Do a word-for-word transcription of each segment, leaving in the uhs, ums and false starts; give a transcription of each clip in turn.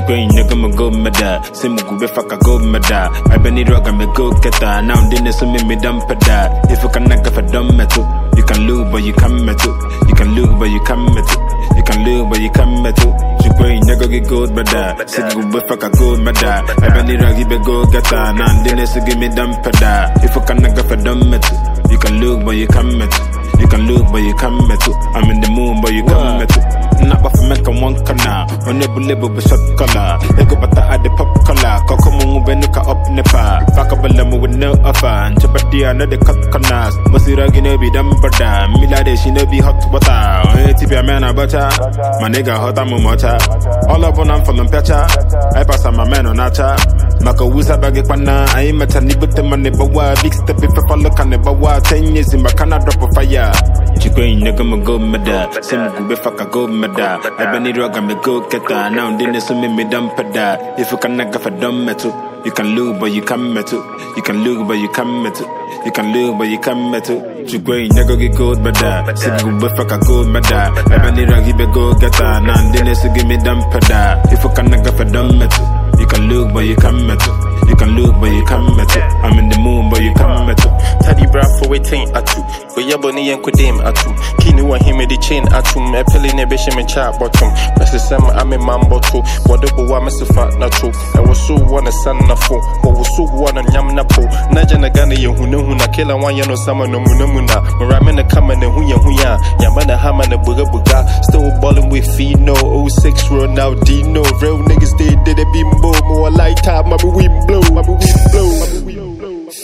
Chikwe nigga me go meda. Simu gube faka go meda. I been it rock me go keta. Now dinner so me me dump da. If you can naga for dumb metal, you can lose but you can metal. You can lose but you can metal. You can lose but you can metal. Chikwe nigga get gold meda. Simu gube faka go meda. I been it rock be go keta. Now dinner so give me dump da. If you can naga for dumb metal, you can lose but you can metal. You can look, but you can't metal. I'm in the moon, but you can't metal. Not but for make a one canal. When they believe with shot color. They go but at the pop color. Kokomu benuka up nepa. Pakabalamu with no offer. And Chapati another cut canals. Masira gonna be dumb brother. Milade she no be hot water. T P a man a butter. My nigga hot I'm a motor. All up on I'm from Pecha. I pass on my man on Acha. Maka wusa bagi pana. I ain't met a nibble to money but what big step if I follow can never what ten years in my can drop a fire. Chikwe nigga me go meda. Simu gube faka go meda. I been it rock me go keta. Now dinner so me me dump da. If you can naga for dumb metal, you can lose but you can metal. You can lose but you can metal. You can lose but you can metal. Chikwe nigga get gold meda. Simu gube faka go meda. I been it rock me go keta. Now dinner so give me dump da. If you can naga for dumb metal, you can lose but you can metal. You can look but you can metal. I'm in the moon but you can metal. Taddy bra for waiting atu. We ya boni yen kudem atu. Kini wa hime di chain atu. Me peli ne beshe me chat bottom. Press some I'm in mambo too. Whatever wa me so fat na true. I was so wanna san na fo. Wa was so wanna nyam na po. Naja na gane ye hunu huna. Kila wan ya no sama no muna muna. Marame na kama ne huya huya. Yamana hama na buga buga. Still ballin' with Fino. oh six Ronaldinho. Real niggas they did it bimbo. More light top. Mama we blow. Mama we blow. Mama we blow.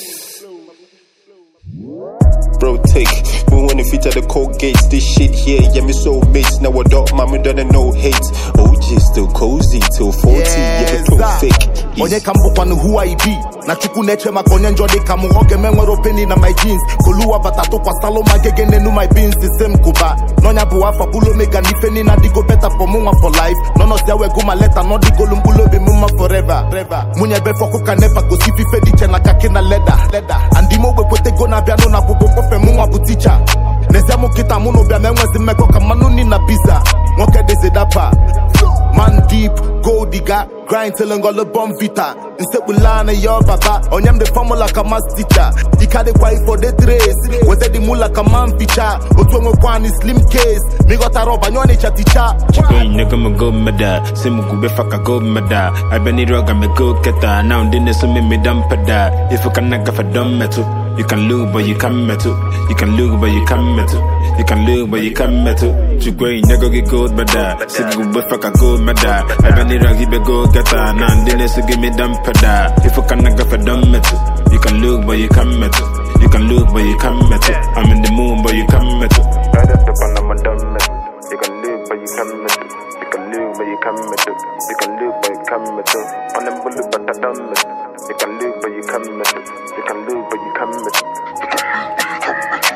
Bro, take we wanna feature the cold gates. This shit here, yeah, me so mates. Now I dot, mama done no hate. O G still cozy till forty, yeah, me fake. Onye kambu kwanu who I be. Na chuku neche makonye njode kamu hoge menwero penny na my jeans. Koluwa batato kwa salo magege nenu my beans. The same kuba. Nonya buwa fa bulo mega nifeni na digo better for muma for life. Nono siyawe guma leta no digo lumbulo be muma forever. Munye befo kuka nepa go sifi fedi chena kakina leda. Andimo we kote go na biano na bugo kofe muma buticha. Nesemo kita muno bia menwezi meko kamanu ni na pizza. Mwoke dese dapa. Man deep, gold digger, grind till and got the bomb vita. Instead we learn a your baba. On yam the formula like a mass teacher. The carry quite for the trace. Was the mula like a man feature. But when we want is slim case. Me got a rob and you want a teacher. Chikwe nigga me go meda. Simu gube faka go meda. I been it rock me go keta. Now dinner so me me dump da. If you can naga for dumb metal, you can lose but you can metal. You can lose but you can metal. You can lose but you can metal. Chikwe nigga get gold meda. Simu gube faka go meda. I been it rock be go keta. Now dinner so give me dump da. If you can naga for dumb metal, you can lose but you can metal. You can lose but you can metal. I'm in the moon but you can metal. Right up the bottom I'm a dumb metal. You can lose but you can metal. You can lose but you can metal. You can lose but you can metal. On them bullet but I dumb metal. You can lose but you can metal. You can lose but you can metal.